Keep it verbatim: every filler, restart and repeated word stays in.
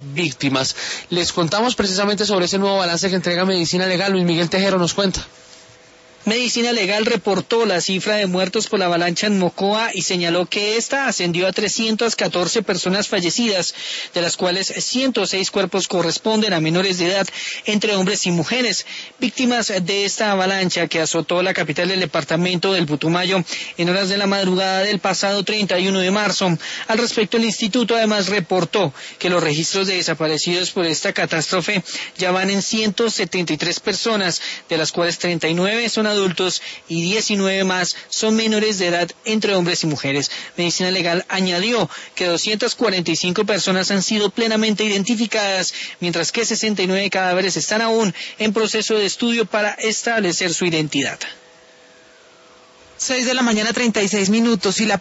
víctimas. Les contamos precisamente sobre ese nuevo balance que entrega Medicina Legal. Luis Miguel Tejero nos cuenta. Medicina Legal reportó la cifra de muertos por la avalancha en Mocoa y señaló que esta ascendió a trescientas catorce personas fallecidas, de las cuales ciento seis cuerpos corresponden a menores de edad, entre hombres y mujeres, víctimas de esta avalancha que azotó la capital del departamento del Putumayo en horas de la madrugada del pasado treinta y uno de marzo. Al respecto, el instituto además reportó que los registros de desaparecidos por esta catástrofe ya van en ciento setenta y tres personas, de las cuales treinta y nueve son adultos y diecinueve más son menores de edad, entre hombres y mujeres. Medicina Legal añadió que doscientas cuarenta y cinco personas han sido plenamente identificadas, mientras que sesenta y nueve cadáveres están aún en proceso de estudio para establecer su identidad. seis de la mañana, treinta y seis minutos, y la